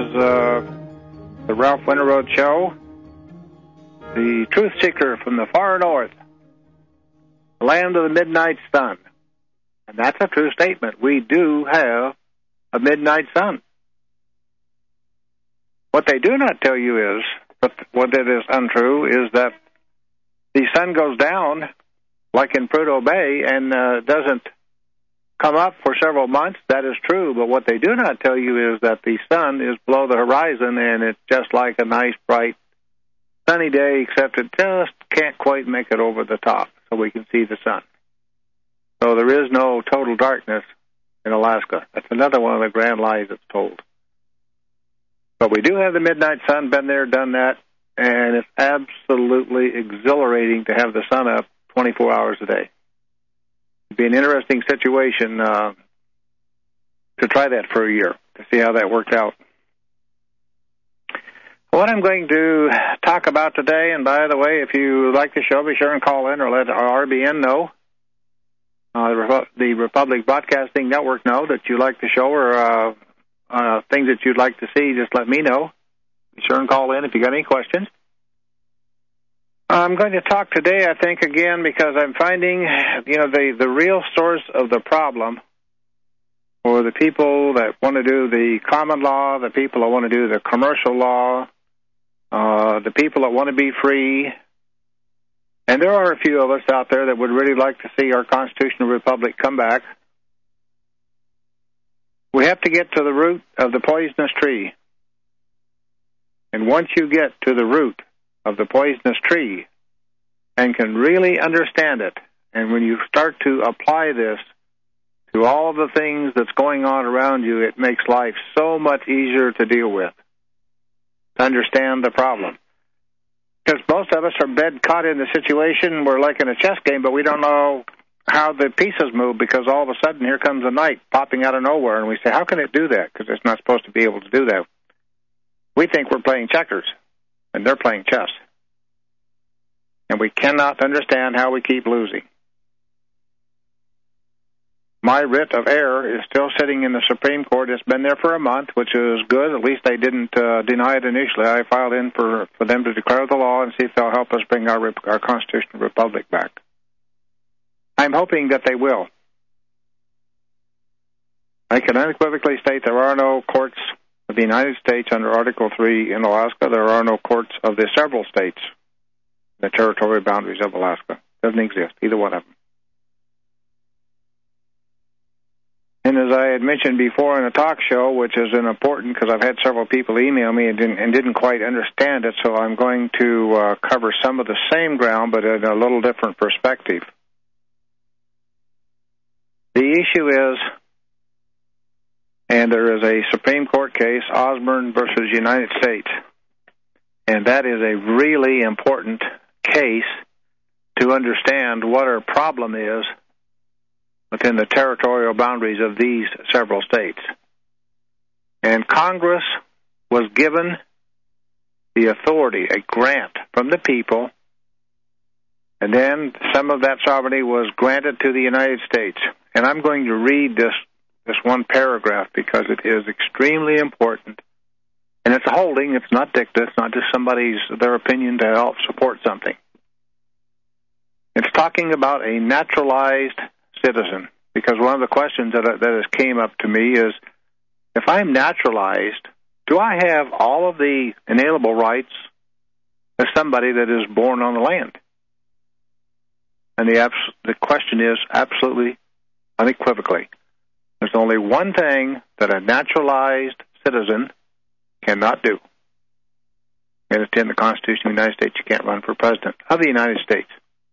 is the Ralph Winterroad Show. The truth seeker from the far north, the land of the midnight sun. And that's a true statement. We do have a midnight sun. What they do not tell you is, but what it is untrue, is that the sun goes down, like in Prudhoe Bay, and doesn't come up for several months. That is true, but what they do not tell you is that the sun is below the horizon, and it's just like a nice, bright, sunny day, except it just can't quite make it over the top so we can see the sun. So there is no total darkness in Alaska. That's another one of the grand lies that's told. But we do have the midnight sun, been there, done that, and it's absolutely exhilarating to have the sun up 24 hours a day. It'd be an interesting situation to try that for a year, to see how that worked out. What I'm going to talk about today, and by the way, if you like the show, be sure and call in or let our RBN know, the Republic Broadcasting Network know that you like the show or things that you'd like to see, just let me know. Be sure and call in if you got any questions. I'm going to talk today, I think, again, because I'm finding, the real source of the problem for the people that want to do the common law, the people that want to do the commercial law, the people that want to be free. And there are a few of us out there that would really like to see our constitutional republic come back. We have to get to the root of the poisonous tree. And once you get to the root of the poisonous tree and can really understand it, and when you start to apply this to all the things that's going on around you, it makes life so much easier to deal with, to understand the problem. Because most of us are caught in the situation, we're like in a chess game, but we don't know how the pieces move, because all of a sudden here comes a knight popping out of nowhere, and we say, how can it do that? Because it's not supposed to be able to do that. We think we're playing checkers, and they're playing chess. And we cannot understand how we keep losing. My writ of error is still sitting in the Supreme Court. It's been there for a month, which is good. At least they didn't deny it initially. I filed in for them to declare the law and see if they'll help us bring our constitutional republic back. I'm hoping that they will. I can unequivocally state there are no courts of the United States under Article 3 in Alaska. There are no courts of the several states, the territorial boundaries of Alaska. Doesn't exist, either one of them. And as I had mentioned before in a talk show, which is important because I've had several people email me and didn't quite understand it, so I'm going to cover some of the same ground but in a little different perspective. The issue is, and there is a Supreme Court case, Osborne versus United States, and that is a really important case to understand what our problem is within the territorial boundaries of these several states. And Congress was given the authority, a grant from the people, and then some of that sovereignty was granted to the United States. And I'm going to read this one paragraph because it is extremely important. And it's a holding, it's not dicta, it's not just their opinion to help support something. It's talking about a naturalized citizen, because one of the questions that has came up to me is, if I'm naturalized, do I have all of the inalienable rights as somebody that is born on the land? And the question is absolutely, unequivocally, there's only one thing that a naturalized citizen cannot do. And it's in the Constitution of the United States. You can't run for president of the United States.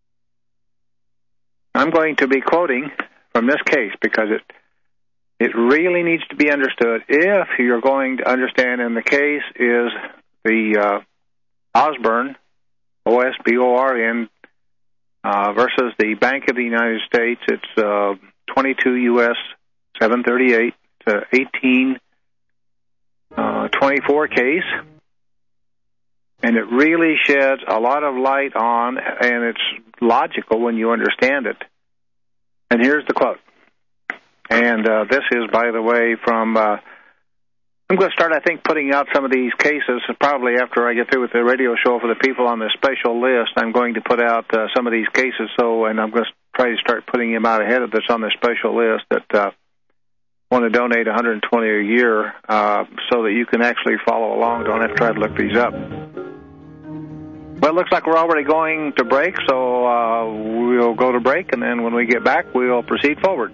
I'm going to be quoting from this case because it really needs to be understood if you're going to understand, and the case is the Osborne, O-S-B-O-R-N, versus the Bank of the United States. It's 22 U.S. 738. It's an 1824 case, and it really sheds a lot of light on, and it's logical when you understand it. And here's the quote. And this is, by the way, from I'm going to start, I think, putting out some of these cases probably after I get through with the radio show for the people on the special list. I'm going to put out some of these cases, and I'm going to try to start putting them out ahead of this on the special list that want to donate $120 a year so that you can actually follow along. Don't have to try to look these up. Well, it looks like we're already going to break, so we'll go to break, and then when we get back, we'll proceed forward.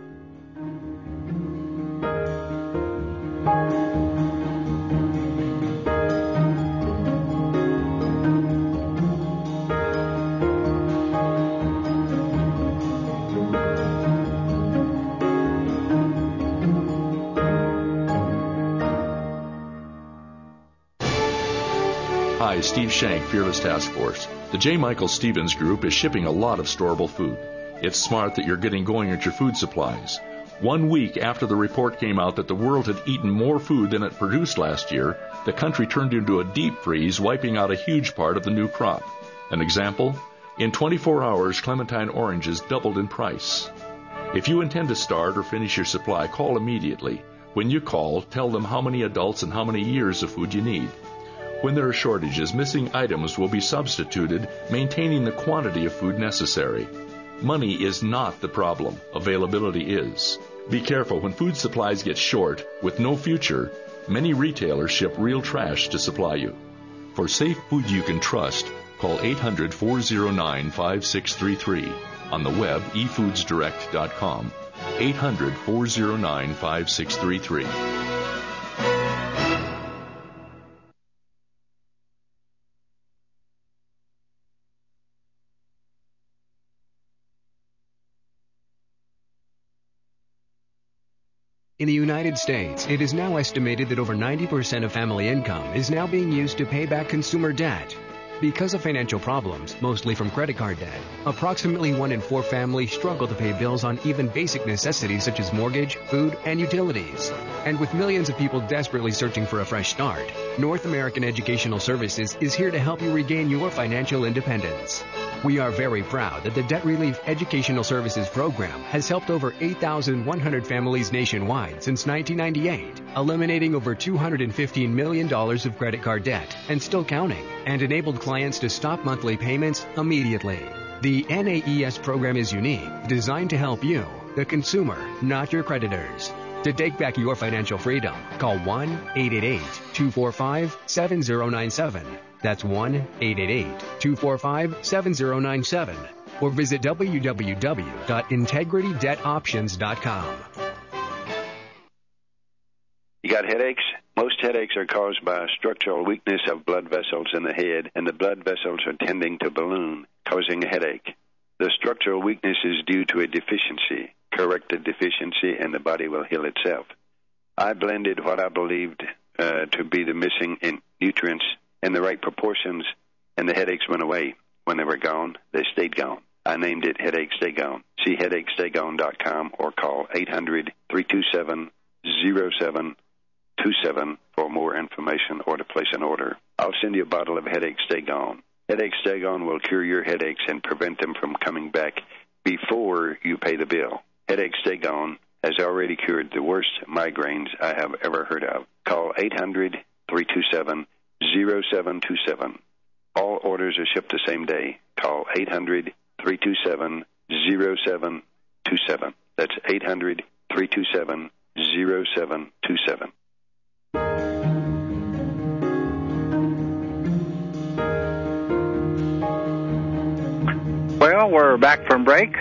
Hi, Steve Shank, Fearless Task Force. The J. Michael Stevens Group is shipping a lot of storable food. It's smart that you're getting going at your food supplies. 1 week after the report came out that the world had eaten more food than it produced last year, the country turned into a deep freeze, wiping out a huge part of the new crop. An example? In 24 hours, clementine oranges doubled in price. If you intend to start or finish your supply, call immediately. When you call, tell them how many adults and how many years of food you need. When there are shortages, missing items will be substituted, maintaining the quantity of food necessary. Money is not the problem. Availability is. Be careful when food supplies get short. With no future, many retailers ship real trash to supply you. For safe food you can trust, call 800-409-5633. On the web, efoodsdirect.com. 800-409-5633. In the United States, it is now estimated that over 90% of family income is now being used to pay back consumer debt. Because of financial problems, mostly from credit card debt, approximately 1 in 4 families struggle to pay bills on even basic necessities such as mortgage, food, and utilities. And with millions of people desperately searching for a fresh start, North American Educational Services is here to help you regain your financial independence. We are very proud that the Debt Relief Educational Services Program has helped over 8,100 families nationwide since 1998, eliminating over $215 million of credit card debt and still counting, and enabled clients to stop monthly payments immediately. The NAES program is unique, designed to help you, the consumer, not your creditors. To take back your financial freedom, call 1-888-245-7097. That's 1-888-245-7097. Or visit www.integritydebtoptions.com. You got headaches? Most headaches are caused by structural weakness of blood vessels in the head, and the blood vessels are tending to balloon, causing a headache. The structural weakness is due to a deficiency. Correct the deficiency, and the body will heal itself. I blended what I believed to be the missing nutrients in the right proportions, and the headaches went away. When they were gone, they stayed gone. I named it Headache Stay Gone. See headachestay-gone.com or call 800-327-0727 for more information or to place an order. I'll send you a bottle of Headache Stay Gone. Headache Stay Gone will cure your headaches and prevent them from coming back before you pay the bill. Headache Stay Gone has already cured the worst migraines I have ever heard of. Call 800-327-0727. All orders are shipped the same day. Call 800-327-0727. That's 800-327-0727. Well, we're back from break,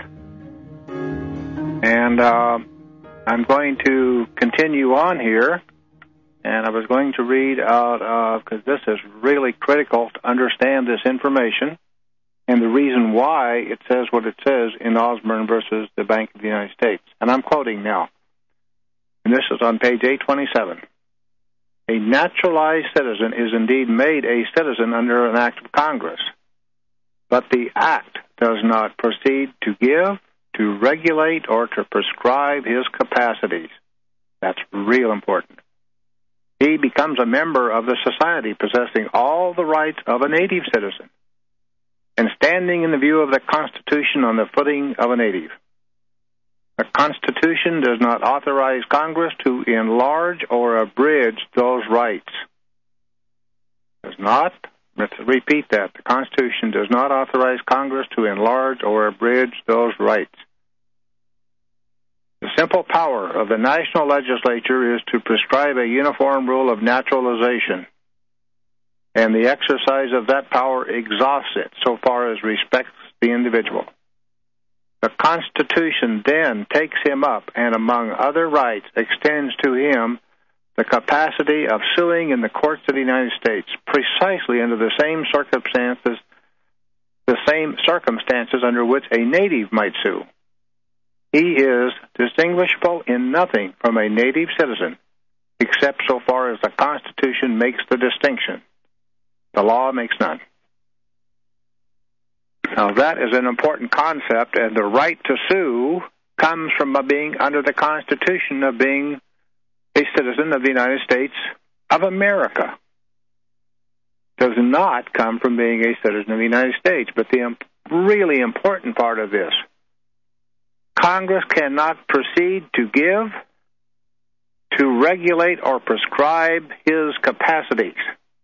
and I'm going to continue on here, and I was going to read out, because this is really critical to understand this information and the reason why it says what it says in Osborne versus the Bank of the United States. And I'm quoting now, and this is on page 827. A naturalized citizen is indeed made a citizen under an act of Congress, but the act does not proceed to give, to regulate, or to prescribe his capacities. That's real important. He becomes a member of the society, possessing all the rights of a native citizen and standing in the view of the Constitution on the footing of a native. The Constitution does not authorize Congress to enlarge or abridge those rights. Does not. Let's repeat that. The Constitution does not authorize Congress to enlarge or abridge those rights. The simple power of the national legislature is to prescribe a uniform rule of naturalization, and the exercise of that power exhausts it so far as respects the individual. The Constitution then takes him up and, among other rights, extends to him the capacity of suing in the courts of the United States, precisely under the same circumstances under which a native might sue. He is distinguishable in nothing from a native citizen, except so far as the Constitution makes the distinction. The law makes none. Now, that is an important concept, and the right to sue comes from being under the Constitution of being a citizen of the United States of America. Does not come from being a citizen of the United States. But the really important part of this, Congress cannot proceed to give, to regulate, or prescribe his capacities.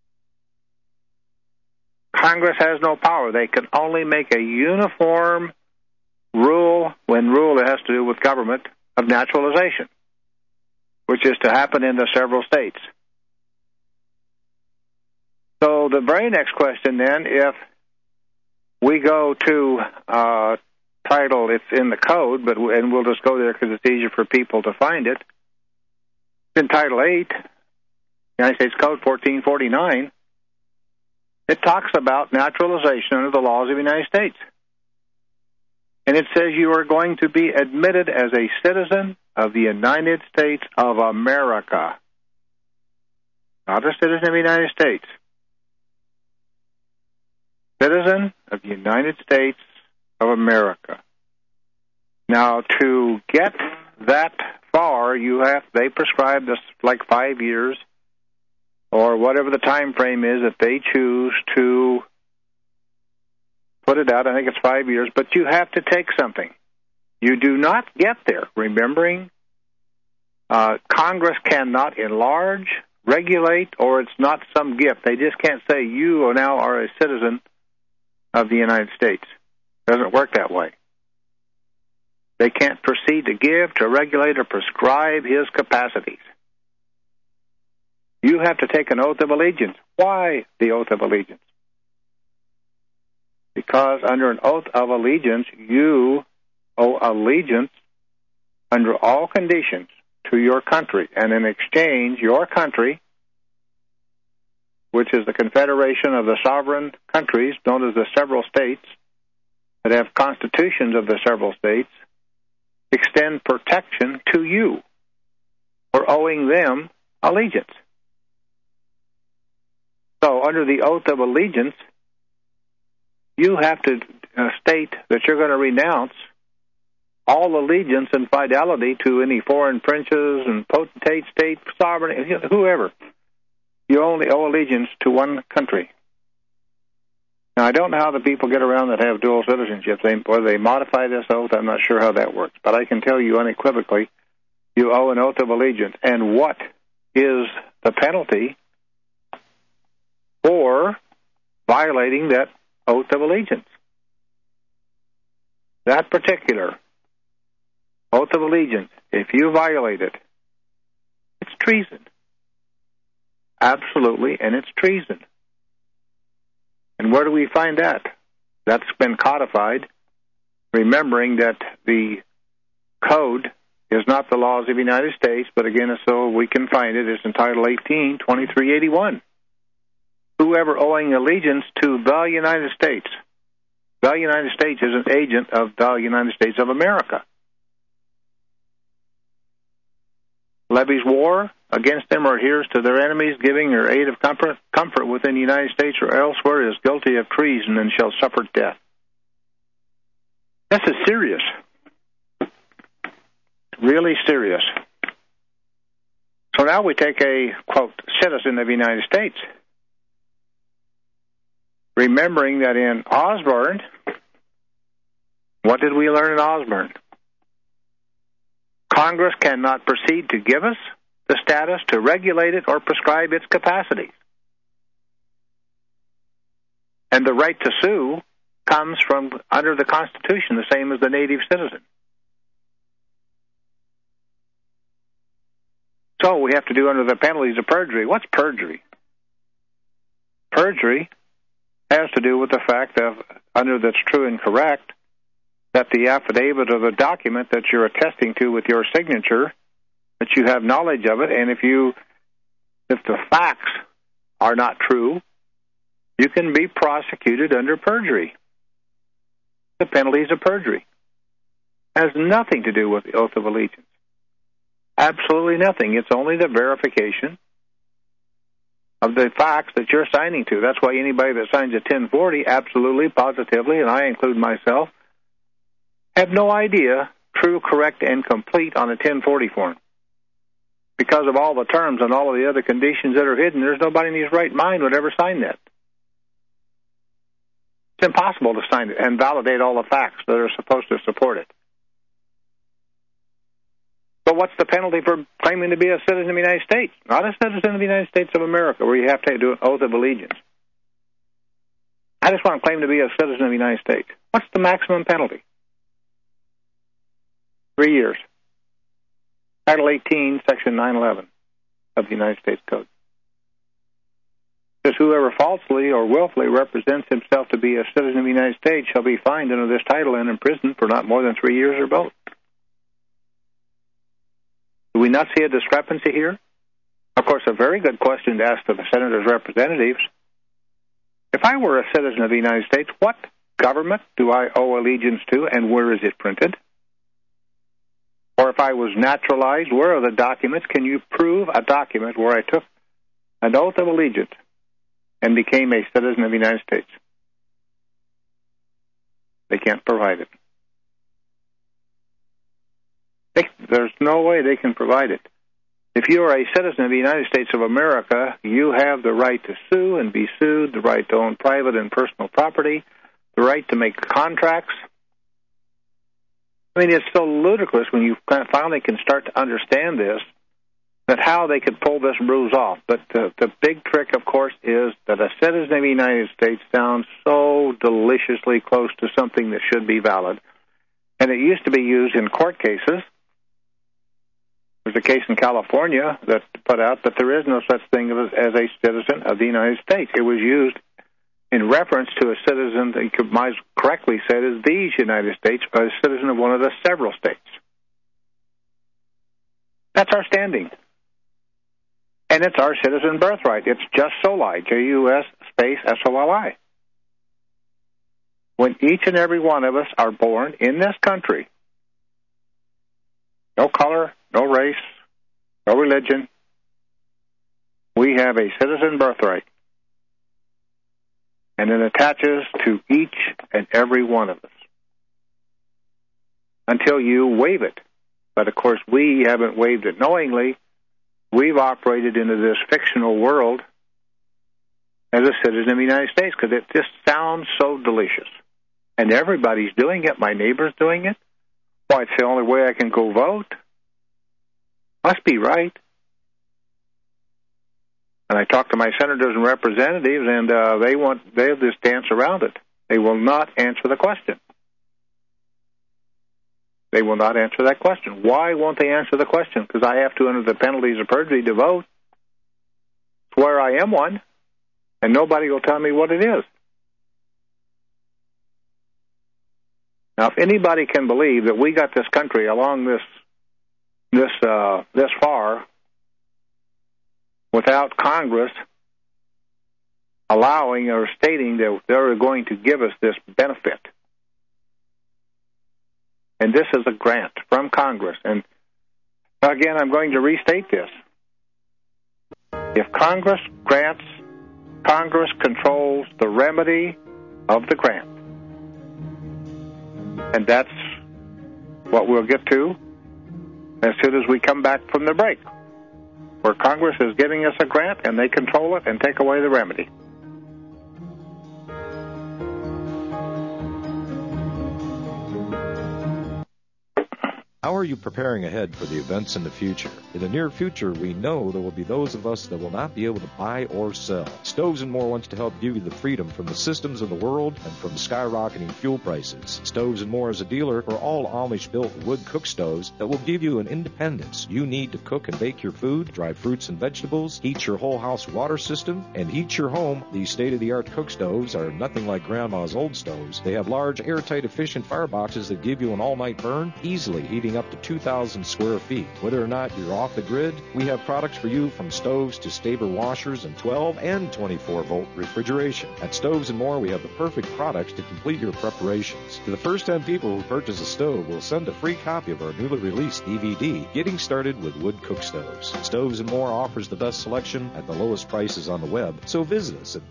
Congress has no power. They can only make a uniform rule, when rule has to do with government, of naturalization, which is to happen in the several states. So the very next question then, if we go to title, it's in the code, and we'll just go there because it's easier for people to find it. It's in Title 8, United States Code 1449. It talks about naturalization under the laws of the United States. And it says you are going to be admitted as a citizen of the United States of America. Not a citizen of the United States. Citizen of the United States of America. Now, to get that far, they prescribe this like 5 years, or whatever the time frame is that they choose to put it out. I think it's 5 years, but you have to take something. You do not get there, remembering Congress cannot enlarge, regulate, or it's not some gift. They just can't say you now are a citizen of the United States. It doesn't work that way. They can't proceed to give, to regulate, or prescribe his capacities. You have to take an oath of allegiance. Why the oath of allegiance? Because under an oath of allegiance, you owe allegiance under all conditions to your country. And in exchange, your country, which is the confederation of the sovereign countries, known as the several states, that have constitutions of the several states, extend protection to you for owing them allegiance. So under the oath of allegiance, you have to state that you're going to renounce all allegiance and fidelity to any foreign princes and potentates, state, sovereign, whoever. You only owe allegiance to one country. Now, I don't know how the people get around that have dual citizenship. Whether they modify this oath, I'm not sure how that works. But I can tell you unequivocally, you owe an oath of allegiance. And what is the penalty for violating that oath of allegiance? That particular oath of allegiance, if you violate it, it's treason. Absolutely, and it's treason. And where do we find that? That's been codified, remembering that the code is not the laws of the United States, but again, so we can find it, it's in Title 18, 2381. Whoever owing allegiance to the United States. The United States is an agent of the United States of America. Levies war against them or adheres to their enemies, giving or aid of comfort within the United States or elsewhere, is guilty of treason and shall suffer death. This is serious. Really serious. So now we take a, quote, citizen of the United States, remembering that in Osborne, what did we learn in Osborne? Congress cannot proceed to give us the status to regulate it or prescribe its capacities. And the right to sue comes from under the Constitution, the same as the native citizen. So we have to do under the penalties of perjury. What's perjury? Perjury has to do with the fact that, under that's true and correct, that the affidavit or the document that you're attesting to with your signature, that you have knowledge of it, and if the facts are not true, you can be prosecuted under perjury. The penalties of perjury has nothing to do with the oath of allegiance. Absolutely nothing. It's only the verification of the facts that you're signing to. That's why anybody that signs a 1040, absolutely, positively, and I include myself, have no idea, true, correct, and complete on a 1040 form. Because of all the terms and all of the other conditions that are hidden, there's nobody in his right mind would ever sign that. It's impossible to sign it and validate all the facts that are supposed to support it. But what's the penalty for claiming to be a citizen of the United States? Not a citizen of the United States of America, where you have to do an oath of allegiance. I just want to claim to be a citizen of the United States. What's the maximum penalty? 3 years. Title 18, Section 911 of the United States Code. It says, whoever falsely or willfully represents himself to be a citizen of the United States shall be fined under this title and imprisoned for not more than 3 years or both. Do we not see a discrepancy here? Of course, a very good question to ask to the Senator's representatives. If I were a citizen of the United States, what government do I owe allegiance to, and where is it printed? Or if I was naturalized, where are the documents? Can you prove a document where I took an oath of allegiance and became a citizen of the United States? They can't provide it. There's no way they can provide it. If you are a citizen of the United States of America, you have the right to sue and be sued, the right to own private and personal property, the right to make contracts. I mean, it's so ludicrous when you finally can start to understand this, that how they could pull this ruse off. But the big trick, of course, is that a citizen of the United States sounds so deliciously close to something that should be valid. And it used to be used in court cases. There's a case in California that put out that there is no such thing as a citizen of the United States. It was used in reference to a citizen that you might correctly say is these United States, or a citizen of one of the several states. That's our standing. And it's our citizen birthright. It's just Soli, J-U-S space S-O-L-I. When each and every one of us are born in this country, no color, no race, no religion, we have a citizen birthright. And it attaches to each and every one of us until you waive it. But, of course, we haven't waived it knowingly. We've operated into this fictional world as a citizen of the United States because it just sounds so delicious. And everybody's doing it. My neighbor's doing it. Why, it's the only way I can go vote. Must be right. And I talk to my senators and representatives, and they'll just dance around it. They will not answer the question. They will not answer that question. Why won't they answer the question? Because I have to, under the penalties of perjury, to vote. Swear I am one, and nobody will tell me what it is. Now, if anybody can believe that we got this country along this far without Congress allowing or stating that they're going to give us this benefit. And this is a grant from Congress. And again, I'm going to restate this. If Congress grants, Congress controls the remedy of the grant. And that's what we'll get to as soon as we come back from the break, where Congress is giving us a grant and they control it and take away the remedy. How are you preparing ahead for the events in the future? In the near future, we know there will be those of us that will not be able to buy or sell. Stoves & More wants to help give you the freedom from the systems of the world and from skyrocketing fuel prices. Stoves & More is a dealer for all Amish-built wood cook stoves that will give you an independence you need to cook and bake your food, dry fruits and vegetables, heat your whole house water system, and heat your home. These state-of-the-art cook stoves are nothing like Grandma's old stoves. They have large, airtight, efficient fireboxes that give you an all-night burn, easily heating up to 2,000 square feet. Whether or not you're off the grid, we have products for you from stoves to Staber washers and 12 and 24-volt refrigeration. At Stoves & More, we have the perfect products to complete your preparations. To the first 10 people who purchase a stove, we'll send a free copy of our newly released DVD, Getting Started with Wood Cook Stoves. Stoves & More offers the best selection at the lowest prices on the web, so visit us at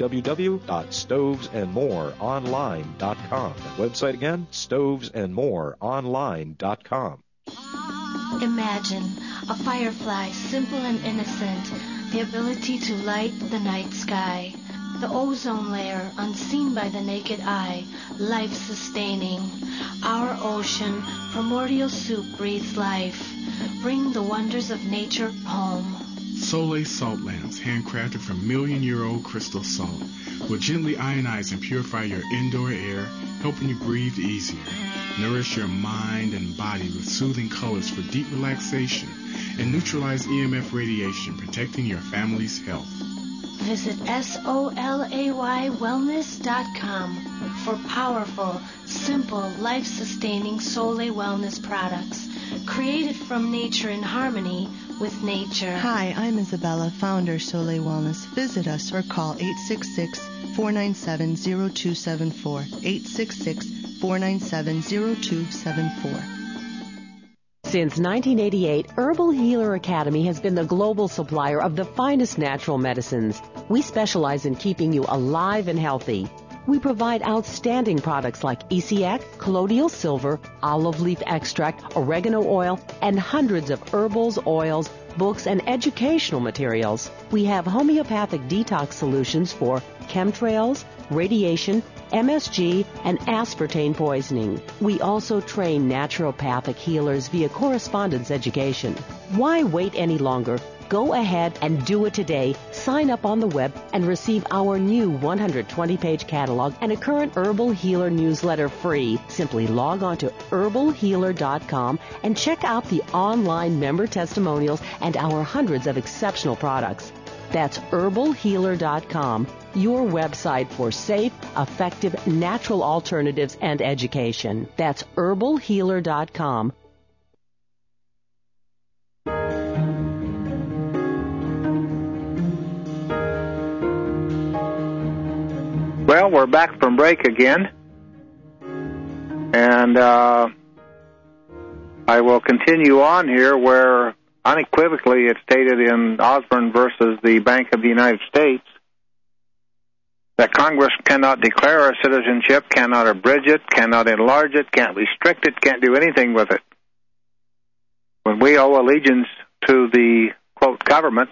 www.stovesandmoreonline.com. That website again, stovesandmoreonline.com. Imagine a firefly, simple and innocent, the ability to light the night sky. The ozone layer, unseen by the naked eye, life-sustaining. Our ocean, primordial soup breathes life. Bring the wonders of nature home. Soleil salt lamps, handcrafted from million-year-old crystal salt, will gently ionize and purify your indoor air, helping you breathe easier. Nourish your mind and body with soothing colors for deep relaxation and neutralize EMF radiation, protecting your family's health. Visit SOLAYWellness.com for powerful, simple, life-sustaining Soleil Wellness products created from nature in harmony with nature. Hi, I'm Isabella, founder Soleil Wellness. Visit us or call 866-497-0274. 866-497-0274. Since 1988, Herbal Healer Academy has been the global supplier of the finest natural medicines. We specialize in keeping you alive and healthy. We provide outstanding products like ECX, colloidal silver, olive leaf extract, oregano oil, and hundreds of herbals, oils, books, and educational materials. We have homeopathic detox solutions for chemtrails, radiation, MSG, and aspartame poisoning. We also train naturopathic healers via correspondence education. Why wait any longer? Go ahead and do it today. Sign up on the web and receive our new 120-page catalog and a current Herbal Healer newsletter free. Simply log on to herbalhealer.com and check out the online member testimonials and our hundreds of exceptional products. That's herbalhealer.com, your website for safe, effective, natural alternatives and education. That's herbalhealer.com. Well, we're back from break again, and I will continue on here where unequivocally it's stated in Osborne versus the Bank of the United States that Congress cannot declare our citizenship, cannot abridge it, cannot enlarge it, can't restrict it, can't do anything with it. When we owe allegiance to the, quote, government,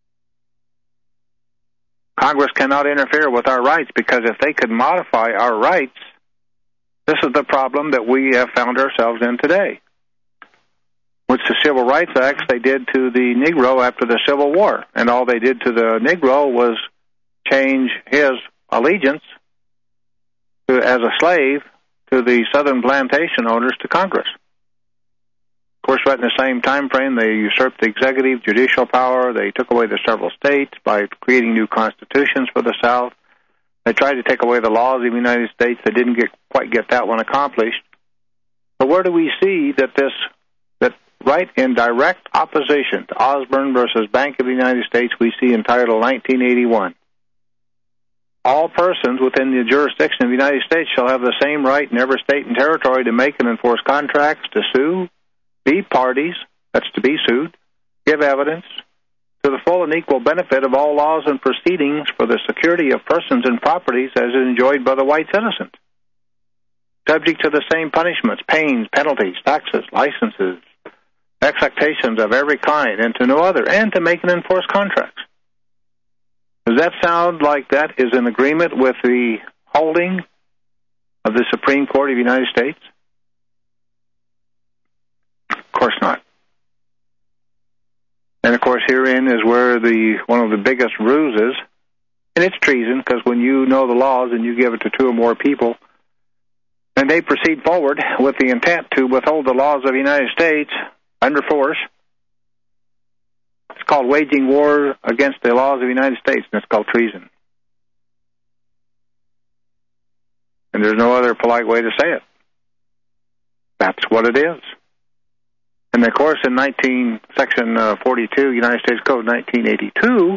Congress cannot interfere with our rights, because if they could modify our rights, this is the problem that we have found ourselves in today. Which the Civil Rights Acts they did to the Negro after the Civil War, and all they did to the Negro was change his allegiance as a slave to the Southern plantation owners to Congress. Of course, right in the same time frame, they usurped the executive, judicial power. They took away the several states by creating new constitutions for the South. They tried to take away the laws of the United States. They didn't quite get that one accomplished. But where do we see that right in direct opposition to Osborne versus Bank of the United States, we see in Title 1981, all persons within the jurisdiction of the United States shall have the same right in every state and territory to make and enforce contracts, to sue, be parties, that's to be sued, give evidence, to the full and equal benefit of all laws and proceedings for the security of persons and properties as enjoyed by the white citizens, subject to the same punishments, pains, penalties, taxes, licenses, expectations of every kind, and to no other, and to make and enforce contracts. Does that sound like that is in agreement with the holding of the Supreme Court of the United States? course not. And, of course, herein is where one of the biggest ruses, and it's treason, because when you know the laws and you give it to two or more people, and they proceed forward with the intent to withhold the laws of the United States under force, it's called waging war against the laws of the United States, and it's called treason. And there's no other polite way to say it. That's what it is. And, of course, in Section 42, United States Code 1982,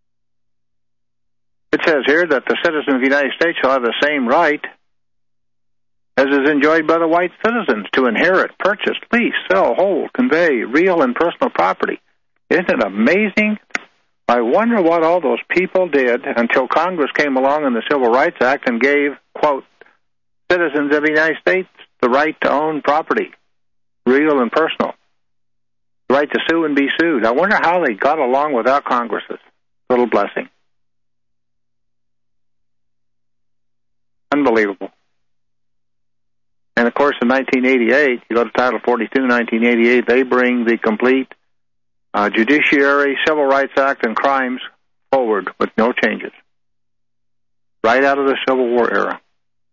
it says here that the citizen of the United States shall have the same right as is enjoyed by the white citizens to inherit, purchase, lease, sell, hold, convey real and personal property. Isn't it amazing? I wonder what all those people did until Congress came along in the Civil Rights Act and gave, quote, citizens of the United States the right to own property, real and personal, the right to sue and be sued. I wonder how they got along without Congress's little blessing. Unbelievable. And, of course, in 1988, you go to Title 42, 1988, they bring the complete Judiciary, Civil Rights Act, and crimes forward with no changes. Right out of the Civil War era.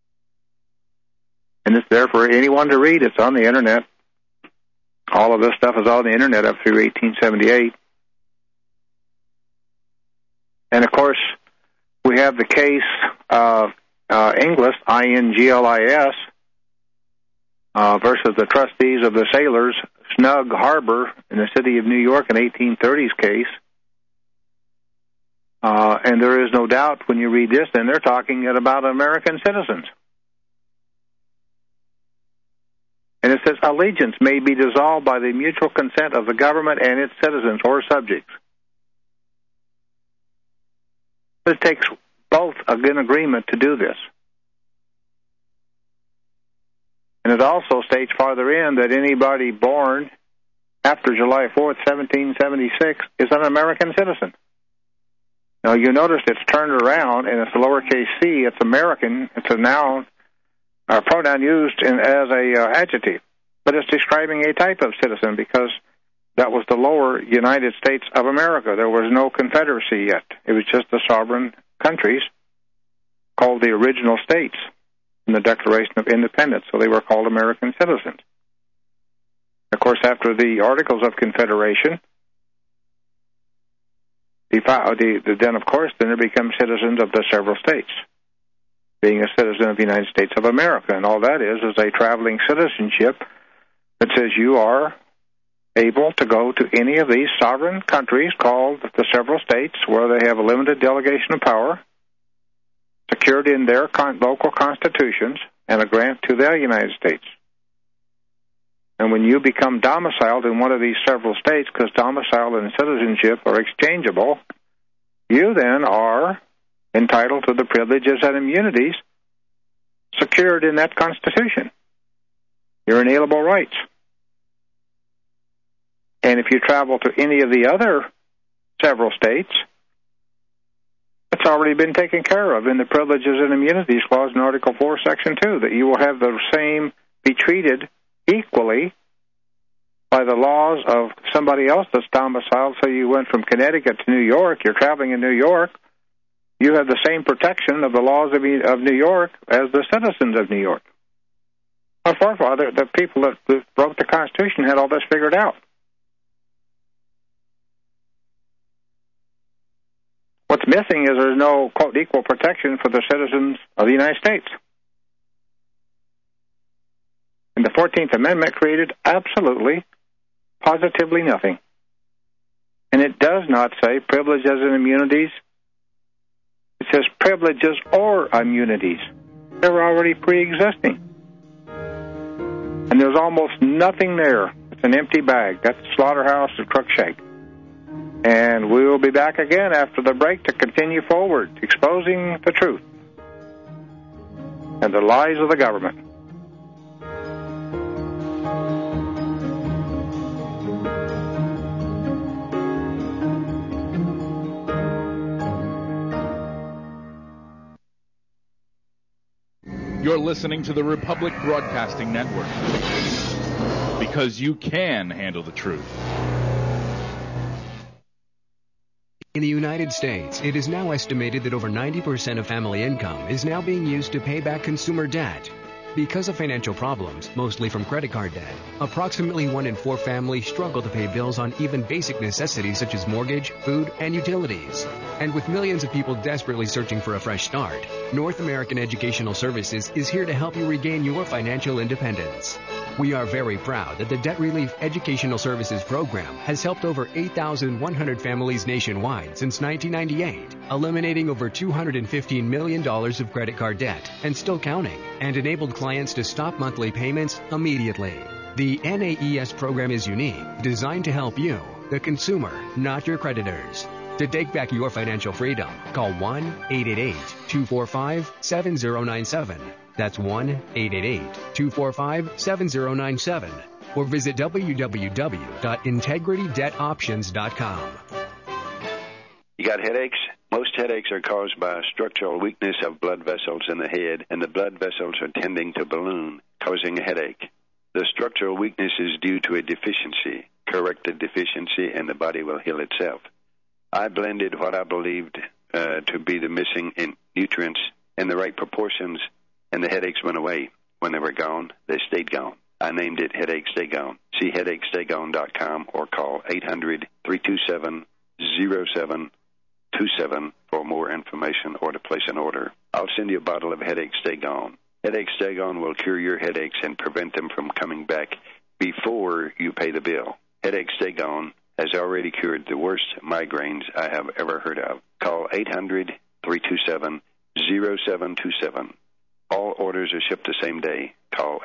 And it's there for anyone to read. It's on the Internet. All of this stuff is on the Internet up through 1878. And, of course, we have the case of Inglis, I-N-G-L-I-S, versus the trustees of the sailors, Snug Harbor in the city of New York, an 1830s case. And there is no doubt when you read this, then they're talking about American citizens. And it says, allegiance may be dissolved by the mutual consent of the government and its citizens or subjects. It takes both an agreement to do this. And it also states farther in that anybody born after July 4th, 1776 is an American citizen. Now, you notice it's turned around, and it's a lowercase c. It's American. It's a noun, a pronoun used as a adjective. But it's describing a type of citizen because that was the lower United States of America. There was no Confederacy yet. It was just the sovereign countries called the original states in the Declaration of Independence, so they were called American citizens. Of course, after the Articles of Confederation, then they become citizens of the several states, being a citizen of the United States of America. And all that is a traveling citizenship that says you are able to go to any of these sovereign countries called the several states where they have a limited delegation of power, secured in their local constitutions, and a grant to the United States. And when you become domiciled in one of these several states, because domicile and citizenship are exchangeable, you then are entitled to the privileges and immunities secured in that Constitution, your inalienable rights. And if you travel to any of the other several states, it's already been taken care of in the Privileges and Immunities Clause in Article 4, Section 2, that you will have the same, be treated equally by the laws of somebody else that's domiciled. So you went from Connecticut to New York, you're traveling in New York, you have the same protection of the laws of New York as the citizens of New York. Our forefather, the people that wrote the Constitution, had all this figured out. What's missing is there's no, quote, equal protection for the citizens of the United States. And the 14th Amendment created absolutely, positively nothing. And it does not say privileges and immunities. It says privileges or immunities. They're already pre-existing. And there's almost nothing there. It's an empty bag. That's the slaughterhouse of Crookshank. And we will be back again after the break to continue forward, exposing the truth and the lies of the government. You're listening to the Republic Broadcasting Network. because you can handle the truth. In the United States, it is now estimated that over 90% of family income is now being used to pay back consumer debt. Because of financial problems, mostly from credit card debt, approximately 1 in 4 families struggle to pay bills on even basic necessities such as mortgage, food, and utilities. And with millions of people desperately searching for a fresh start, North American Educational Services is here to help you regain your financial independence. We are very proud that the Debt Relief Educational Services Program has helped over 8,100 families nationwide since 1998, eliminating over $215 million of credit card debt and still counting, and enabled clients to stop monthly payments immediately. The NAES program is unique, designed to help you, the consumer, not your creditors. To take back your financial freedom, call 1-888-245-7097. That's 1-888-245-7097. Or visit www.integritydebtoptions.com. You got headaches? Most headaches are caused by a structural weakness of blood vessels in the head, and the blood vessels are tending to balloon, causing a headache. The structural weakness is due to a deficiency. Correct the deficiency, and the body will heal itself. I blended what I believed to be the missing nutrients in the right proportions, and the headaches went away. When they were gone, they stayed gone. I named it Headache Stay Gone. See headachestaygone.com or call 800-327-0727 for more information or to place an order. I'll send you a bottle of Headache Stay Gone. Headache Stay Gone will cure your headaches and prevent them from coming back before you pay the bill. Headache Stay Gone has already cured the worst migraines I have ever heard of. Call 800-327-0727. All orders are shipped the same day. Call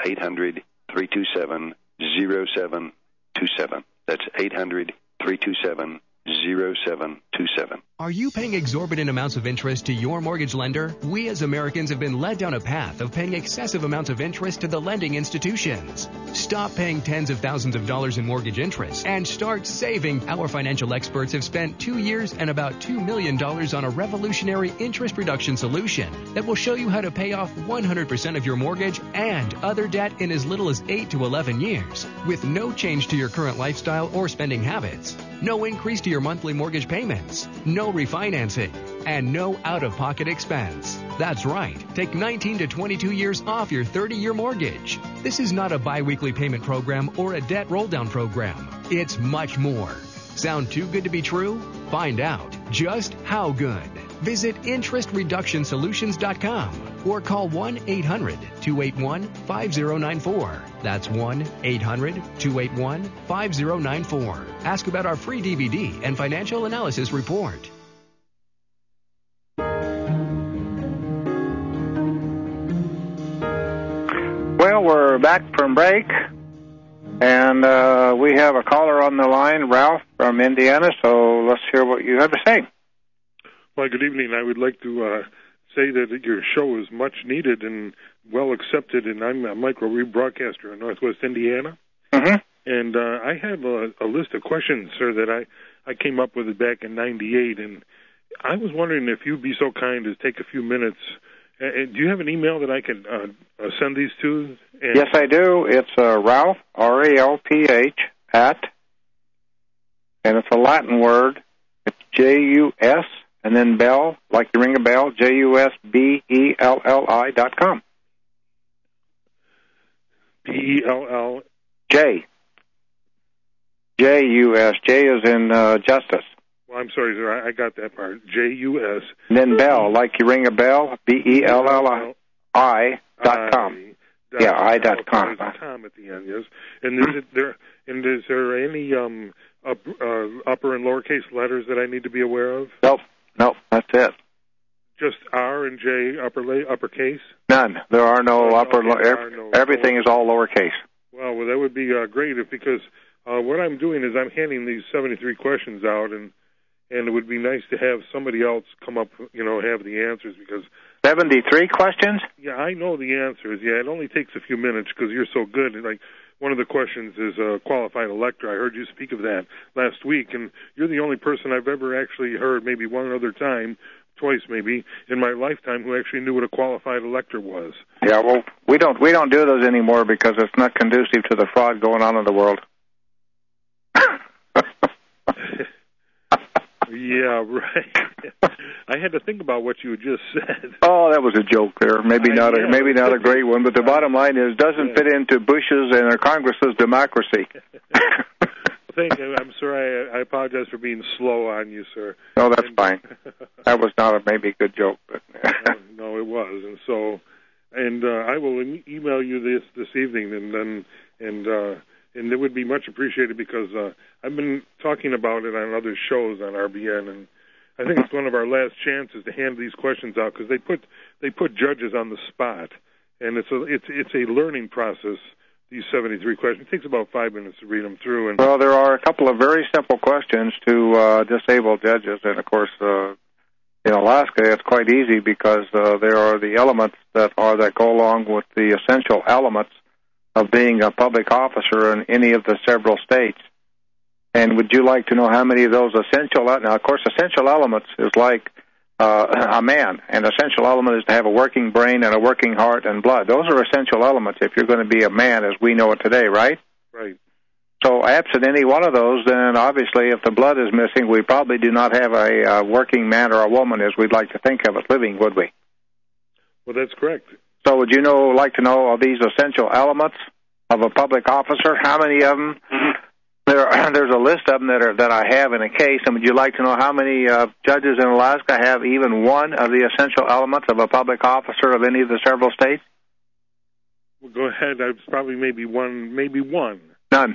800-327-0727. That's 800-327-0727. Are you paying exorbitant amounts of interest to your mortgage lender? We as Americans have been led down a path of paying excessive amounts of interest to the lending institutions. Stop paying tens of thousands of dollars in mortgage interest and start saving. Our financial experts have spent 2 years and about $2 million on a revolutionary interest reduction solution that will show you how to pay off 100% of your mortgage and other debt in as little as 8 to 11 years with no change to your current lifestyle or spending habits, no increase to your monthly mortgage payments, no refinancing, and no out-of-pocket expense. That's right. Take 19 to 22 years off your 30-year mortgage. This is not a bi-weekly payment program or a debt roll-down program. It's much more. Sound too good to be true? Find out just how good. Visit interestreductionsolutions.com or call 1-800-281-5094. That's 1-800-281-5094. Ask about our free DVD and financial analysis report. Well, we're back from break, and we have a caller on the line, Ralph from Indiana, so let's hear what you have to say. Well, good evening. I would like to say that your show is much needed and well accepted, and I'm a microwave broadcaster in Northwest Indiana. Mm-hmm. And I have a list of questions, sir, that I came up with it back in '98, and I was wondering if you'd be so kind as take a few minutes. Do you have an email that I can send these to? And yes, I do. It's Ralph, R-A-L-P-H, @ and it's a Latin word. It's J-U-S, and then bell, like you ring a bell, JUSBELLI.com. B-E-L-L. J. J-U-S. J is in justice. Well, I'm sorry, sir. I got that part. J-U-S. And then bell, like you ring a bell, BELLI.com. Yeah, I.com. There's a com at the end, yes. And is there any upper and lowercase letters that I need to be aware of? Nope, that's it. Just R and J, uppercase? None. There are no everything is all lowercase. Well, that would be great because what I'm doing is I'm handing these 73 questions out, and it would be nice to have somebody else come up, have the answers because 73 questions? Yeah, I know the answers. Yeah, it only takes a few minutes because you're so good. Like one of the questions is qualified elector. I heard you speak of that last week, and you're the only person I've ever actually heard, maybe one other time, twice maybe in my lifetime who actually knew what a qualified elector was. Yeah, well, we don't do those anymore because it's not conducive to the fraud going on in the world. Yeah, right. I had to think about what you just said. Oh, that was a joke there. Maybe not a great one, but the bottom line is, doesn't fit into Bush's and our Congress's democracy. I'm sorry. I apologize for being slow on you, sir. No, that's fine. That was not maybe a good joke, but no, it was. And so, I will email you this evening, and it would be much appreciated because I've been talking about it on other shows on RBN, and I think it's one of our last chances to hand these questions out because they put judges on the spot, and it's a learning process. These 73 questions. It takes about 5 minutes to read them through. And well, there are a couple of very simple questions to disabled judges, and of course, in Alaska, it's quite easy because there are the elements that go along with the essential elements of being a public officer in any of the several states. And would you like to know how many of those essential? Now, of course, essential elements is like a man. An essential element is to have a working brain and a working heart and blood. Those are essential elements if you're going to be a man as we know it today, right? Right. So absent any one of those, then obviously if the blood is missing, we probably do not have a working man or a woman as we'd like to think of it living, would we? Well, that's correct. So would you like to know of these essential elements of a public officer? How many of them? There's a list of them that I have in a case, and would you like to know how many judges in Alaska have even one of the essential elements of a public officer of any of the several states? Well, go ahead. I've probably maybe one. None.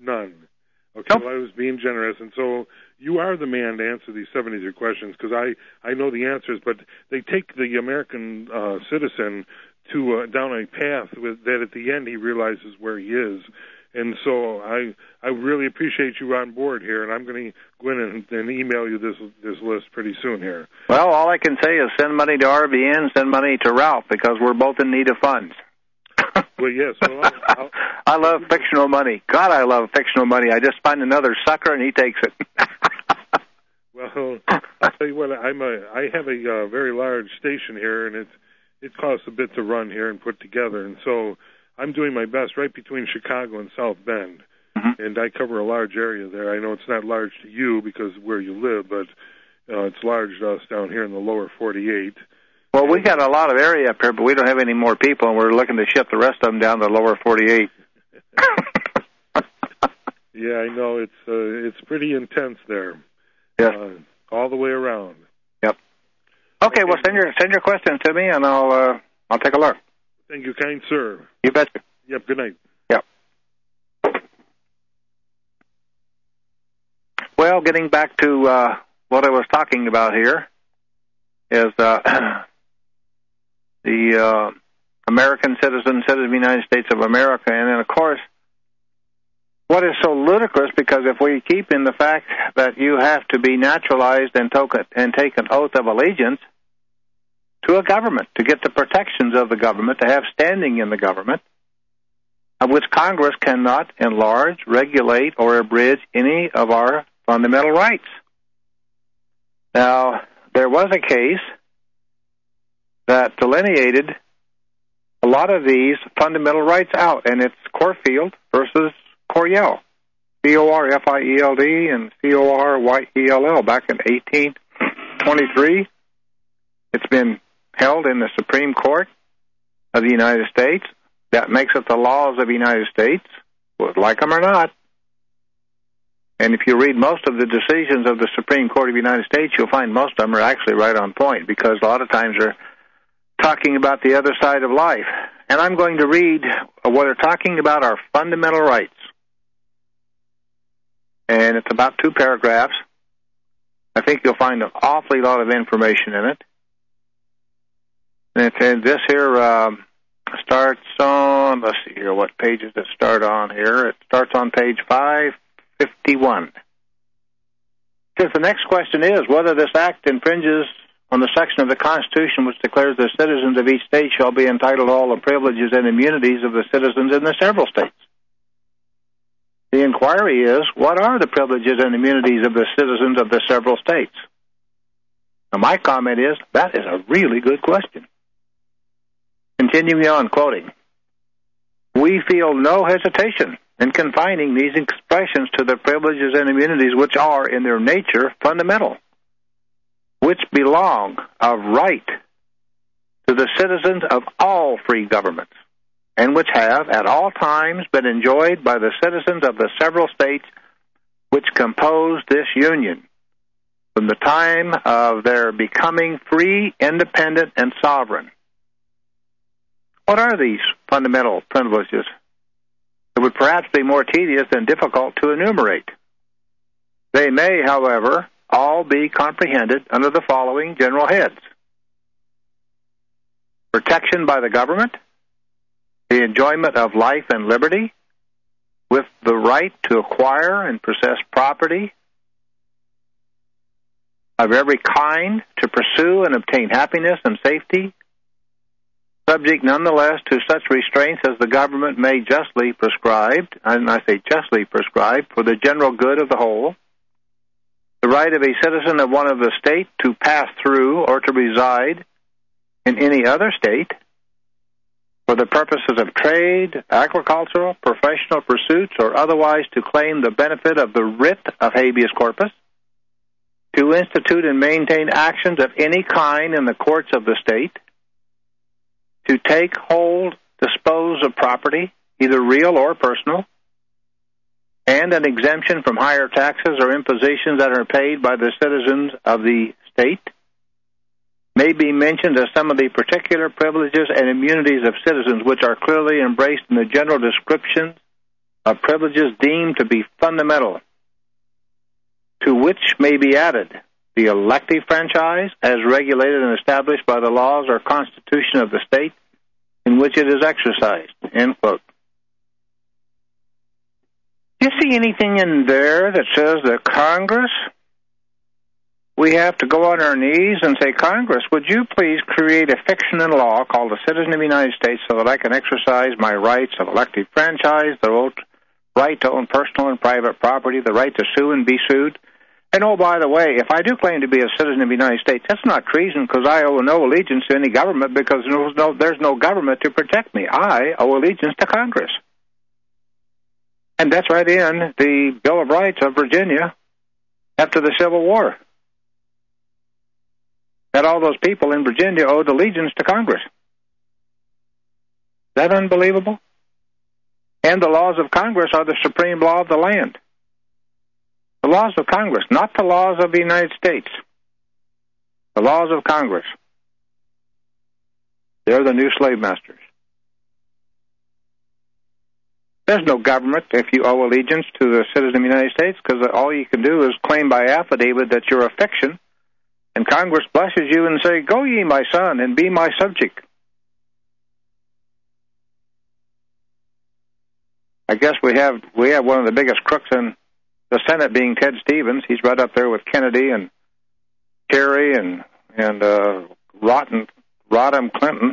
Okay, nope. Well, I was being generous, and so you are the man to answer these 73 questions because I know the answers, but they take the American citizen to down a path that at the end he realizes where he is. And so I really appreciate you on board here, and I'm going to go in and email you this list pretty soon here. Well, all I can say is send money to RBN, send money to Ralph, because we're both in need of funds. Well, yes. Well, I love fictional money. God, I love fictional money. I just find another sucker, and he takes it. Well, I'll tell you what, I have a very large station here, and it costs a bit to run here and put together, and so I'm doing my best right between Chicago and South Bend, and I cover a large area there. I know it's not large to you because of where you live, but it's large to us down here in the lower 48. Well, we got a lot of area up here, but we don't have any more people, and we're looking to ship the rest of them down to the lower 48. Yeah, I know. It's pretty intense there. Yes. All the way around. Yep. Okay, well, send your questions to me, and I'll take a look. Thank you, kind sir. You betcha. Yep, good night. Yep. Well, getting back to what I was talking about here is the American citizen of the United States of America. And then, of course, what is so ludicrous, because if we keep in the fact that you have to be naturalized and take an oath of allegiance to a government, to get the protections of the government, to have standing in the government, of which Congress cannot enlarge, regulate, or abridge any of our fundamental rights. Now, there was a case that delineated a lot of these fundamental rights out, and it's Corfield versus Coryell, Corfield and Coryell, back in 1823. It's been held in the Supreme Court of the United States. That makes it the laws of the United States, like them or not. And if you read most of the decisions of the Supreme Court of the United States, you'll find most of them are actually right on point, because a lot of times they're talking about the other side of life. And I'm going to read what they're talking about are fundamental rights. And it's about 2 paragraphs. I think you'll find an awfully lot of information in it. And this here starts on, let's see here, what page does it start on here? It starts on page 551. It says the next question is whether this act infringes on the section of the Constitution which declares the citizens of each state shall be entitled to all the privileges and immunities of the citizens in the several states. The inquiry is, what are the privileges and immunities of the citizens of the several states? Now, my comment is, that is a really good question. Continuing on, quoting, we feel no hesitation in confining these expressions to the privileges and immunities which are, in their nature, fundamental, which belong of right to the citizens of all free governments, and which have at all times been enjoyed by the citizens of the several states which compose this union, from the time of their becoming free, independent, and sovereign. What are these fundamental privileges? It would perhaps be more tedious than difficult to enumerate. They may, however, all be comprehended under the following general heads: protection by the government, the enjoyment of life and liberty, with the right to acquire and possess property of every kind, to pursue and obtain happiness and safety, subject nonetheless to such restraints as the government may justly prescribe, and I say justly prescribe, for the general good of the whole, the right of a citizen of one of the states to pass through or to reside in any other state for the purposes of trade, agricultural, professional pursuits, or otherwise to claim the benefit of the writ of habeas corpus, to institute and maintain actions of any kind in the courts of the state, to take, hold, dispose of property, either real or personal, and an exemption from higher taxes or impositions that are paid by the citizens of the state, may be mentioned as some of the particular privileges and immunities of citizens which are clearly embraced in the general description of privileges deemed to be fundamental, to which may be added the elective franchise as regulated and established by the laws or constitution of the state in which it is exercised. End quote. Do you see anything in there that says that Congress, we have to go on our knees and say, Congress, would you please create a fiction in law called the Citizen of the United States so that I can exercise my rights of elective franchise, the right to own personal and private property, the right to sue and be sued? And oh, by the way, if I do claim to be a citizen of the United States, that's not treason because I owe no allegiance to any government because there's no government to protect me. I owe allegiance to Congress. And that's right in the Bill of Rights of Virginia after the Civil War. That all those people in Virginia owed allegiance to Congress. Is that unbelievable? And the laws of Congress are the supreme law of the land. The laws of Congress, not the laws of the United States. The laws of Congress. They're the new slave masters. There's no government if you owe allegiance to the citizen of the United States because all you can do is claim by affidavit that you're a fiction, and Congress blesses you and say, go ye, my son, and be my subject. I guess we have one of the biggest crooks in the Senate being Ted Stevens. He's right up there with Kennedy and Kerry and Rodham Clinton.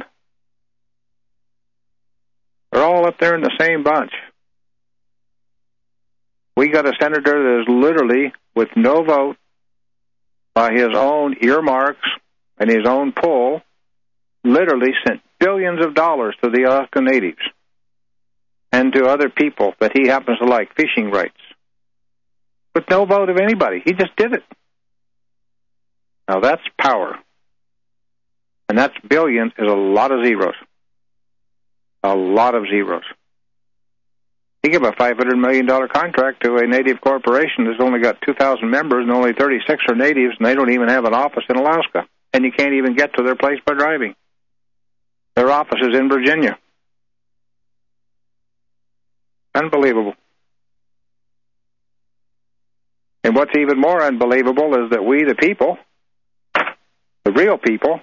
They're all up there in the same bunch. We got a senator that is literally, with no vote, by his own earmarks and his own pull, literally sent billions of dollars to the Alaska Natives and to other people that he happens to like, fishing rights. With no vote of anybody. He just did it. Now that's power. And that's billions is a lot of zeros. A lot of zeros. He gave a $500 million contract to a native corporation that's only got 2,000 members and only 36 are natives, and they don't even have an office in Alaska. And you can't even get to their place by driving. Their office is in Virginia. Unbelievable. And what's even more unbelievable is that we, the people, the real people,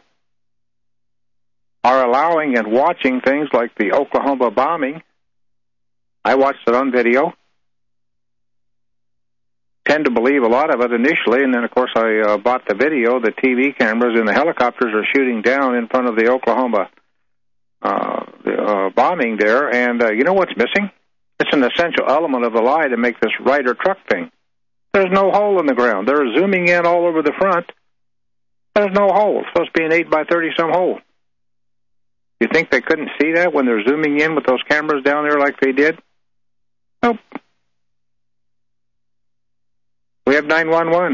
are allowing and watching things like the Oklahoma bombing. I watched it on video. Tend to believe a lot of it initially, and then, of course, I bought the video. The TV cameras and the helicopters are shooting down in front of the Oklahoma bombing there, and you know what's missing? It's an essential element of the lie to make this Ryder truck thing. There's no hole in the ground. They're zooming in all over the front, There's no hole. It's supposed to be an 8 by 30 some hole. You think they couldn't see that when they're zooming in with those cameras down there like they did? Nope. We have 911.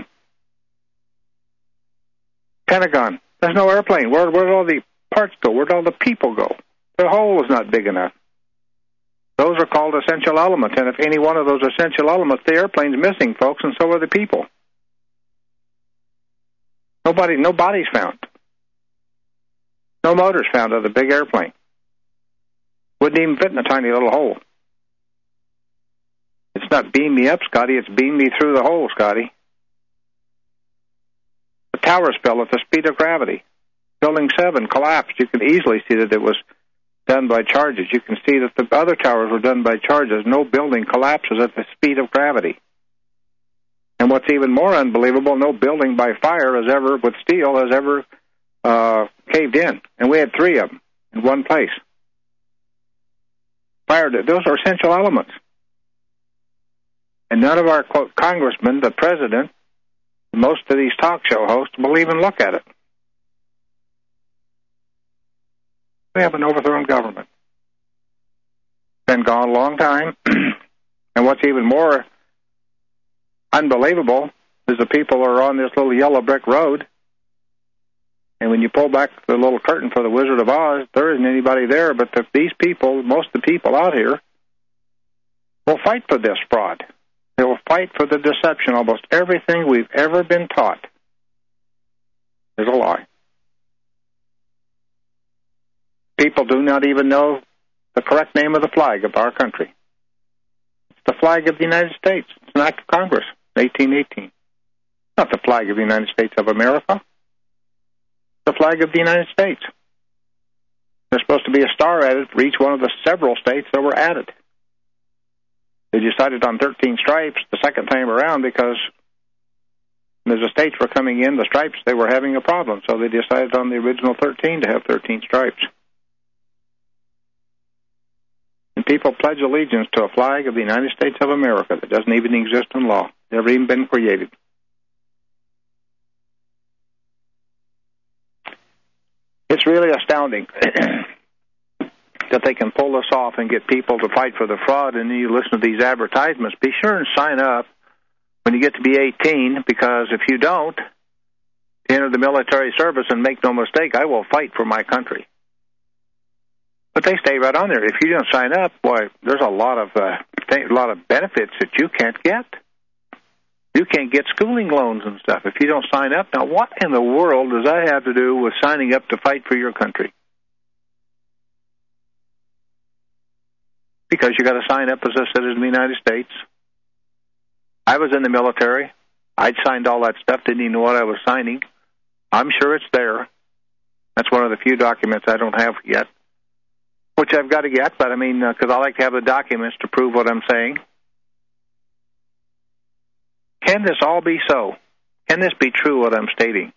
Pentagon. There's no airplane. Where'd all the parts go? Where'd all the people go? The hole is not big enough. Those are called essential elements, and if any one of those essential elements, the airplane's missing, folks, and so are the people. No bodies found. No motors found of the big airplane. Wouldn't even fit in a tiny little hole. It's not beam me up, Scotty. It's beam me through the hole, Scotty. The towers fell at the speed of gravity. Building 7 collapsed. You can easily see that it was done by charges. You can see that the other towers were done by charges. No building collapses at the speed of gravity. And what's even more unbelievable, no building by fire with steel has ever caved in. And we had 3 of them in one place. Those are essential elements. And none of our, quote, congressmen, the president, most of these talk show hosts will even look at it. We have an overthrown government. Been gone a long time. And what's even more unbelievable is the people are on this little yellow brick road. And when you pull back the little curtain for the Wizard of Oz, there isn't anybody there, but these people, most of the people out here, will fight for this fraud. They will fight for the deception. Almost everything we've ever been taught is a lie. People do not even know the correct name of the flag of our country. It's the flag of the United States. It's an act of Congress, 1818. Not the flag of the United States of America. The flag of the United States. There's supposed to be a star added for each one of the several states that were added. They decided on 13 stripes the second time around because as the states were coming in, the stripes, they were having a problem. So they decided on the original 13 to have 13 stripes. And people pledge allegiance to a flag of the United States of America that doesn't even exist in law. Never even been created. It's really astounding that they can pull this off and get people to fight for the fraud, and then you listen to these advertisements. Be sure and sign up when you get to be 18, because if you don't, enter the military service, and make no mistake, I will fight for my country. But they stay right on there. If you don't sign up, boy, there's a lot of benefits that you can't get. You can't get schooling loans and stuff if you don't sign up. Now, what in the world does that have to do with signing up to fight for your country? Because you got to sign up as a citizen of the United States. I was in the military. I'd signed all that stuff, didn't even know what I was signing. I'm sure it's there. That's one of the few documents I don't have yet, which I've got to get, but I mean, because I like to have the documents to prove what I'm saying. Can this all be so? Can this be true, what I'm stating?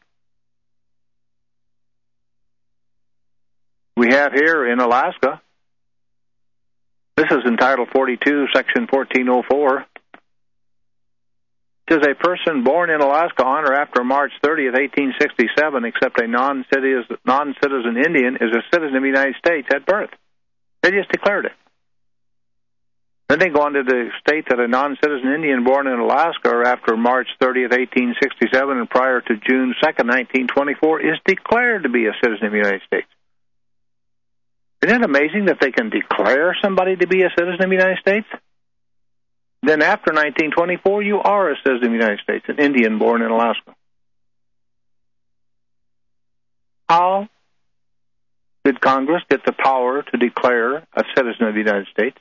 We have here in Alaska, this is in Title 42, Section 1404. It says a person born in Alaska on or after March 30th, 1867, except a non-citizen Indian, is a citizen of the United States at birth. They just declared it. Then they go on to the state that a non-citizen Indian born in Alaska or after March 30th, 1867, and prior to June 2nd, 1924, is declared to be a citizen of the United States. Isn't it amazing that they can declare somebody to be a citizen of the United States? Then after 1924, you are a citizen of the United States, an Indian born in Alaska. How did Congress get the power to declare a citizen of the United States?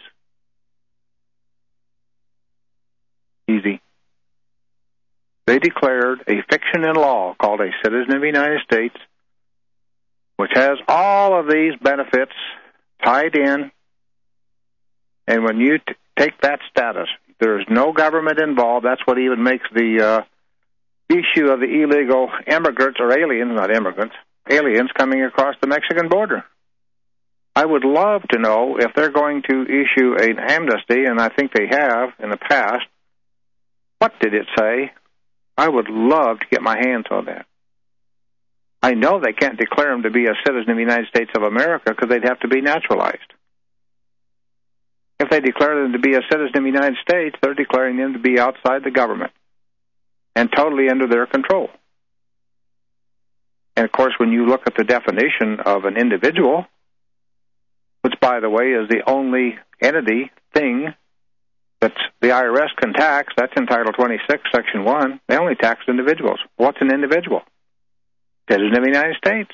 Easy. They declared a fiction in law called a citizen of the United States, which has all of these benefits tied in. And when you take that status, there is no government involved. That's what even makes the issue of the illegal immigrants or aliens, not immigrants, aliens coming across the Mexican border. I would love to know if they're going to issue an amnesty, and I think they have in the past. What did it say? I would love to get my hands on that. I know they can't declare him to be a citizen of the United States of America because they'd have to be naturalized. If they declare them to be a citizen of the United States, they're declaring them to be outside the government and totally under their control. And, of course, when you look at the definition of an individual, which, by the way, is the only entity, thing, that the IRS can tax, that's in Title 26, Section 1. They only tax individuals. What's an individual? Citizen of the United States.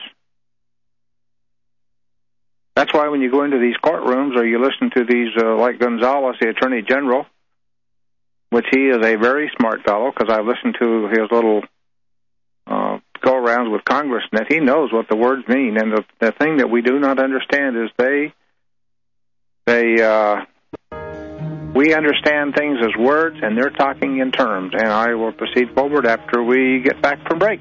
That's why when you go into these courtrooms or you listen to these, like Gonzales, the Attorney General, which he is a very smart fellow, because I've listened to his little go-arounds with Congress, and that he knows what the words mean. And the thing that we do not understand is we understand things as words, and they're talking in terms. And I will proceed forward after we get back from break.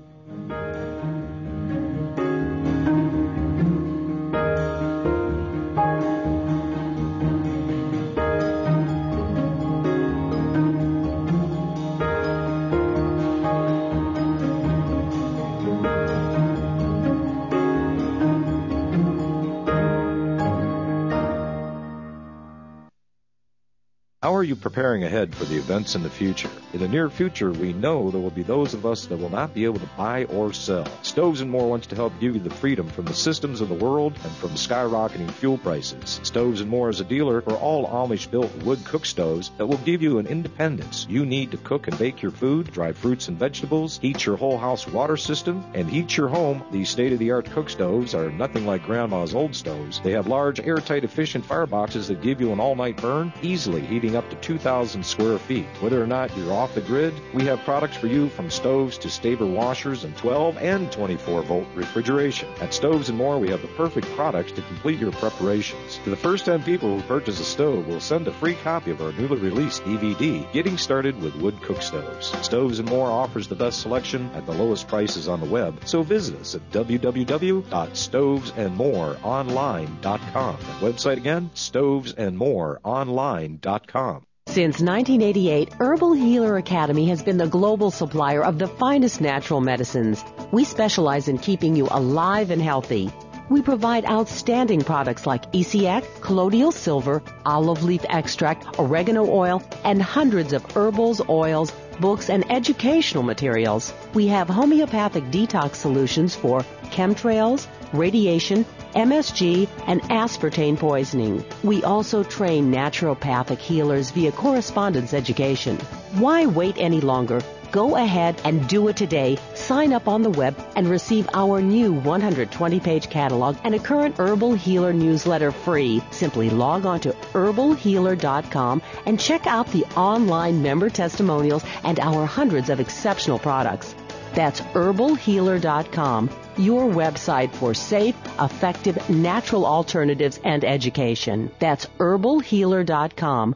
How are you preparing ahead for the events in the future? In the near future, we know there will be those of us that will not be able to buy or sell. Stoves and More wants to help give you the freedom from the systems of the world and from skyrocketing fuel prices. Stoves and More is a dealer for all Amish-built wood cook stoves that will give you an independence you need to cook and bake your food, dry fruits and vegetables, heat your whole house water system, and heat your home. These state-of-the-art cook stoves are nothing like Grandma's old stoves. They have large, airtight, efficient fireboxes that give you an all-night burn, easily heating up to 2,000 square feet. Whether or not you're off the grid, we have products for you from stoves to Staber washers and 12 and 24-volt refrigeration. At Stoves and More, we have the perfect products to complete your preparations. To the first 10 people who purchase a stove, we'll send a free copy of our newly released DVD, Getting Started with Wood Cook Stoves. Stoves and More offers the best selection at the lowest prices on the web, so visit us at www.stovesandmoreonline.com. That website again, stovesandmoreonline.com. Since 1988, Herbal Healer Academy has been the global supplier of the finest natural medicines. We specialize in keeping you alive and healthy. We provide outstanding products like ECX, colloidal silver, olive leaf extract, oregano oil, and hundreds of herbals, oils, books, and educational materials. We have homeopathic detox solutions for chemtrails, radiation, MSG, and aspartame poisoning. We also train naturopathic healers via correspondence education. Why wait any longer? Go ahead and do it today. Sign up on the web and receive our new 120-page catalog and a current Herbal Healer newsletter free. Simply log on to herbalhealer.com and check out the online member testimonials and our hundreds of exceptional products. That's herbalhealer.com, your website for safe, effective, natural alternatives and education. That's herbalhealer.com.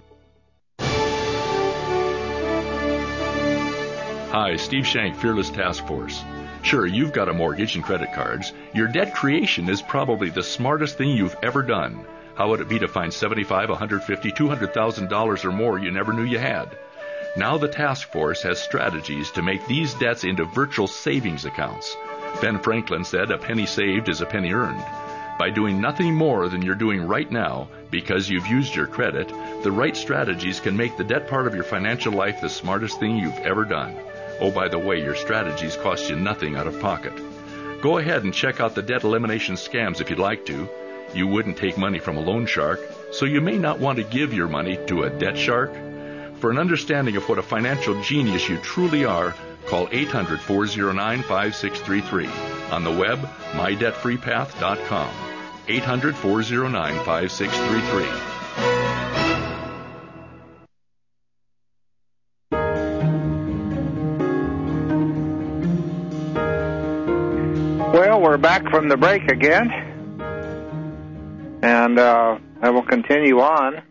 Hi, Steve Shank, Fearless Task Force. Sure, you've got a mortgage and credit cards. Your debt creation is probably the smartest thing you've ever done. How would it be to find $75,000, $150,000, $200,000 or more you never knew you had? Now the task force has strategies to make these debts into virtual savings accounts. Ben Franklin said, "A penny saved is a penny earned." By doing nothing more than you're doing right now, because you've used your credit, the right strategies can make the debt part of your financial life the smartest thing you've ever done. Oh, by the way, your strategies cost you nothing out of pocket. Go ahead and check out the debt elimination scams if you'd like to. You wouldn't take money from a loan shark, so you may not want to give your money to a debt shark. For an understanding of what a financial genius you truly are, call 800-409-5633. On the web, mydebtfreepath.com. 800-409-5633. Well, we're back from the break again, and I will continue on.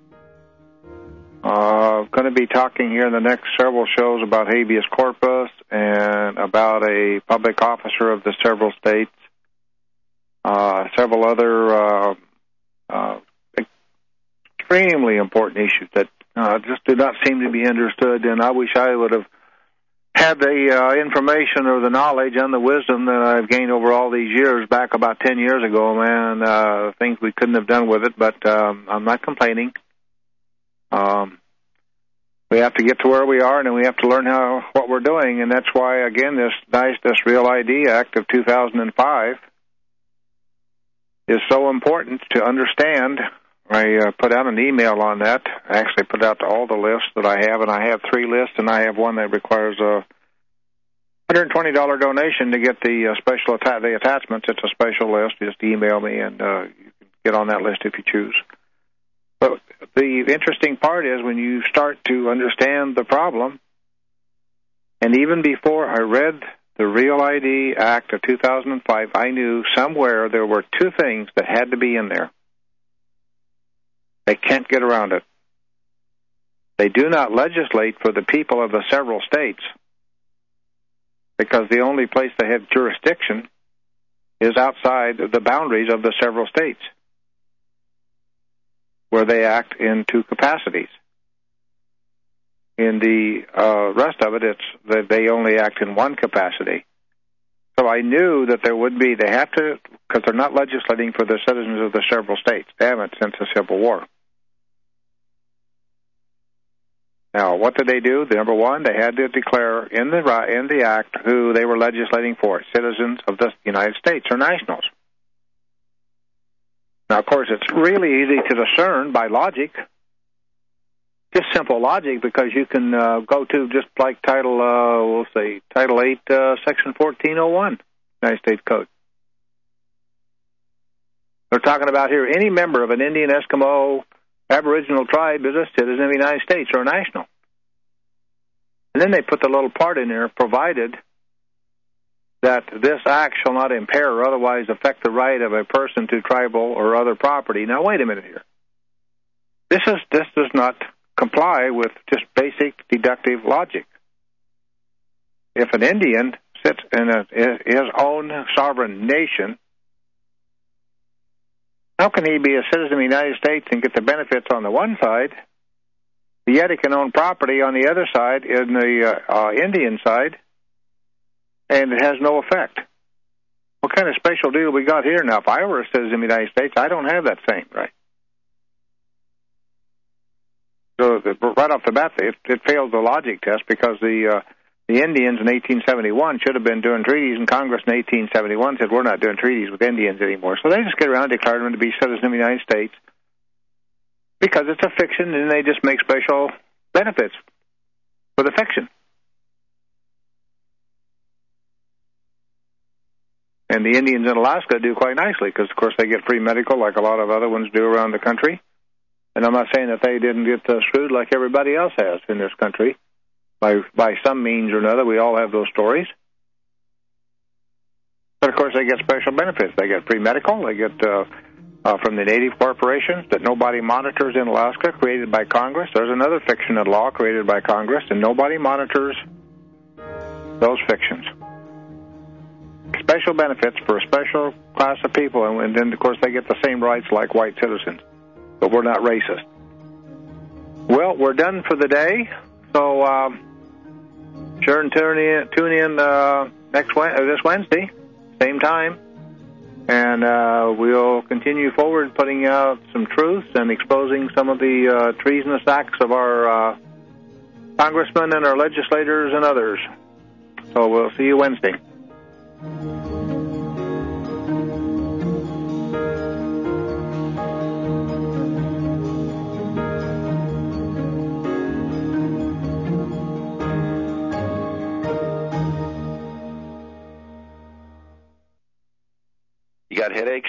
Going to be talking here in the next several shows about habeas corpus and about a public officer of the several states, several other extremely important issues that just do not seem to be understood, and I wish I would have had the information or the knowledge and the wisdom that I've gained over all these years, back about 10 years ago, man, things we couldn't have done with it, but I'm not complaining. We have to get to where we are, and then we have to learn what we're doing, and that's why, again, this Real ID Act of 2005 is so important to understand. I put out an email on that. I actually put out to all the lists that I have, and I have 3 lists, and I have one that requires a $120 donation to get the the attachments. It's a special list. Just email me, and you can get on that list if you choose. But the interesting part is when you start to understand the problem, and even before I read the Real ID Act of 2005, I knew somewhere there were 2 things that had to be in there. They can't get around it. They do not legislate for the people of the several states, because the only place they have jurisdiction is outside the boundaries of the several states, where they act in 2 capacities. In the rest of it, it's that they only act in 1 capacity. So I knew that there would be, they have to, because they're not legislating for the citizens of the several states. They haven't since the Civil War. Now, what did they do? Number 1, they had to declare in the act who they were legislating for, citizens of the United States or nationals. Now, of course, it's really easy to discern by logic, just simple logic, because you can go to just like Title 8, Section 1401, United States Code. They're talking about here, any member of an Indian, Eskimo, Aboriginal tribe is a citizen of the United States or a national. And then they put the little part in there, provided that this act shall not impair or otherwise affect the right of a person to tribal or other property. Now, wait a minute here. This does not comply with just basic deductive logic. If an Indian sits in his own sovereign nation, how can he be a citizen of the United States and get the benefits on the one side, yet he can own property on the other side, in the Indian side, and it has no effect? What kind of special deal we got here now? If I were a citizen of the United States, I don't have that same right. So right off the bat, it failed the logic test, because the Indians in 1871 should have been doing treaties, and Congress in 1871 said, we're not doing treaties with Indians anymore. So they just get around and declared them to be citizens of the United States, because it's a fiction, and they just make special benefits for the fiction. And the Indians in Alaska do quite nicely, because, of course, they get free medical like a lot of other ones do around the country. And I'm not saying that they didn't get screwed like everybody else has in this country. By some means or another, we all have those stories. But, of course, they get special benefits. They get free medical. They get from the native corporations that nobody monitors in Alaska, created by Congress. There's another fiction of law created by Congress, and nobody monitors those fictions. Special benefits for a special class of people, and then, of course, they get the same rights like white citizens. But we're not racist. Well, we're done for the day. So sure and tune in this Wednesday, same time, and we'll continue forward putting out some truths and exposing some of the treasonous acts of our congressmen and our legislators and others. So we'll see you Wednesday. You got headaches?